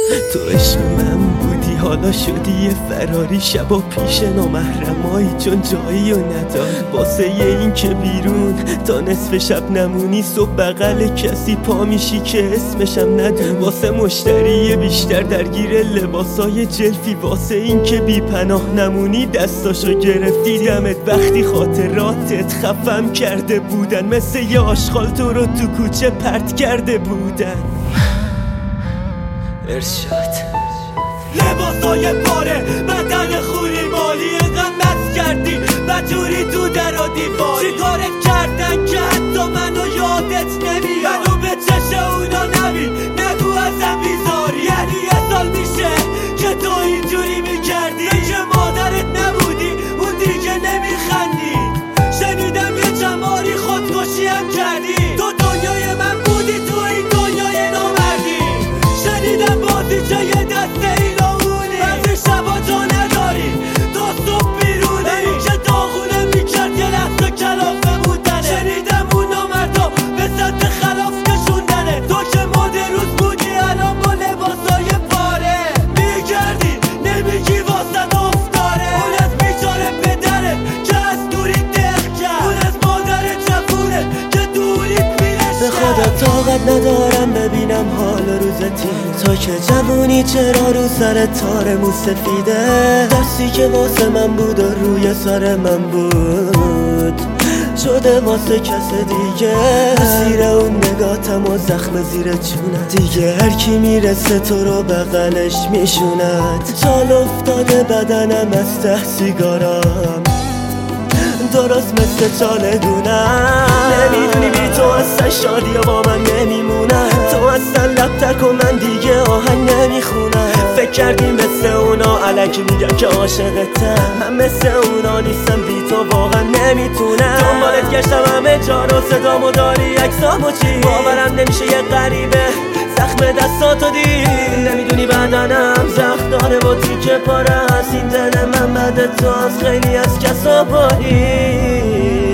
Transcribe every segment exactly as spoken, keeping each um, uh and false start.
تو عشق من بودی حالا شدی یه فراری، شبا پیش نامحرمایی چون جایی و نداری. واسه یه این که بیرون تا نصف شب نمونی، صبح بغل کسی پا میشی که اسمشم ندونی. واسه مشتری بیشتر درگیر لباسای جلفی، واسه این که بی پناه نمونی دستاشو گرفتی. دمت وقتی خاطراتت خفم کرده بودن، مثل یه آشغال تو رو تو کوچه پرت کرده بودن. ارشاد لباسای پاره، بدن خوری مالی، اینقدر مست کردی بدجوری تو در و دیواری. چی کارت کردن که حتی منو یادت نمیاد؟ منو به چش اونا نبین، نگو ازم بیزاری. یعنی یه سال میشه که تو اینجوری میکردی، که مادرت نبودی اون دیگه نمیخندی. شنیدم یه جماری خودکشی هم کردی. تو دنیای من بودی، تو این دنیای نامردی. شنیدم بازی چه یه دسته ایلامونی، بعضی شبا جا نداری تا صبح بیرونی. این که داغونه میکرد یه لحظه کلافه بودنه. شنیدم اون نامردا به سطح خلاف کشوندنه. تو که مد روز بودی الان با لباسای پاره میگردی، نمیگی واسه افتاره. اون از بیچاره پدرت که از دوری دق کرد، اون از مادرت جفونه که دوریت میرشد. به خدا طاقت ندارم ببینم حال روزتی، تو که جوونی چرا رو سر تار موسفیده. درسی که واسه من بود و روی سر من بود شده واسه کس دیگه. زیر اون نگاتم و زخم زیر جونت، دیگه هر کی میرسه تو رو بغلش میشوند. چال افتاده بدنم از ته سیگارم، درست مثل چاله دونم. نمیدونی بی تو اصلا شادی با من نمیمونم. تو اصلا لب تک و من دیگه آهنگ نمیخونم. فکر کردی مثل اونا الکی میگم که عاشقتم، من مثل اونا نیستم، بی تو واقعا نمیتونم. دنبالت گشتم همه جا رو، صدامو داری عکسامو چی، باورم نمیشه یه غریبه زخم دستاتو دید. نمیدونی بدنم زخم داره و تیکه پاره هست. این دل من بعد تو از خیلی از کسا برید.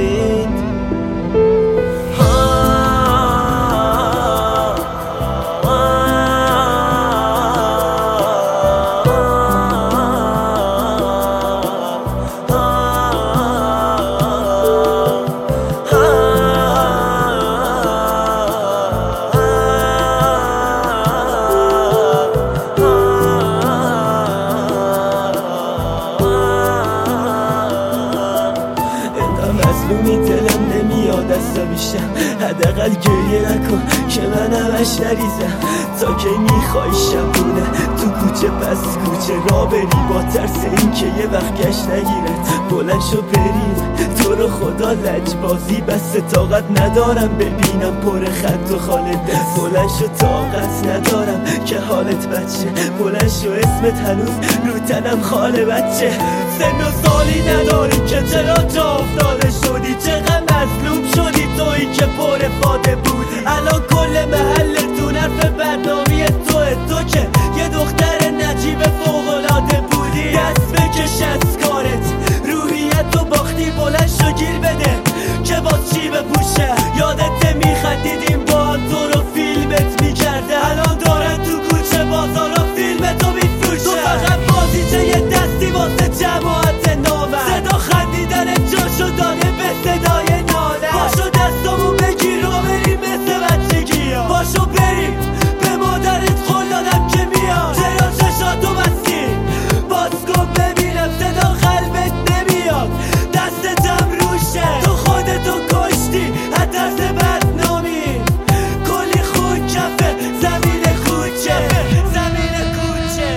مظلومی دلم نمیاد عصبیشم، حداقل گریه نکن که من همش نریزم. تا کی میخوای شبونه تو کوچه پس کوچه را بری، با ترس این که یه وقت گشت نگیرد. بلند شو بریم تو رو خدا لجبازی، بس طاقت ندارم ببینم پر خط و خال دست. بلند شو طاقت ندارم که حالت بچه، بلند شو اسمت هنوز رو تنم خاله بچه. سن و سالی نداری که چرا جا افتاده شدی، چقدر مظلوم شدی تویی که پر فاده بودی. الان کل محلتون حرف برنامی توه، تو که یه دختر نجیب فوق‌العاده بودی. دست بکش از کارت، روحیت تو باختی، بلند شو گیر بده که باز چی بپوشه. یادت میخندیدیم با هم تو رو فیلمت میکرده، الان دارن تو کوچه بازارا فیلمتو میفروشه. تو فقط بازیچه یه دستی واسه جماعت نامه، صدا خندیدن جاشو داده به صدای ناله. باشو دستامو بگیر و بریم مثل بچگی ها، باشو بریم به مادرت قول دادم که میاد. چرا چشاتو بستی باز کن ببینم، صدا قلبت نمیاد، دستتم روشه. تو خودتو کشتی از ترس بدنامی، کلی خون کفه زمین کوچه، زمین کوچه.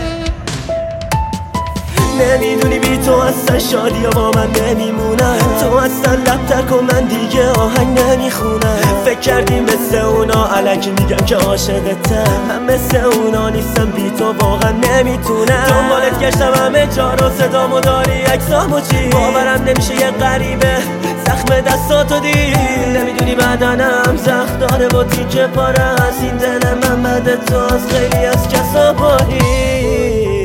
نمیدونی بی تو اصلا شادی با من نمیمونم. تو اصلا لب تک و من دیگه آهنگ نمیخونم. فکر کردی مثل اونا الکی میگم که عاشقتم، من مثل اونا نیستم، بی تو واقعا نمیتونم. دنبالت گشتم همه جا رو، صدامو داری عکسامو چی، باورم نمیشه یه غریبه زخم دستاتو دید. نمیدونی بدنم زخم داره و تیکه پاره هست. این دل من بعد تو از خیلی از کسا برید.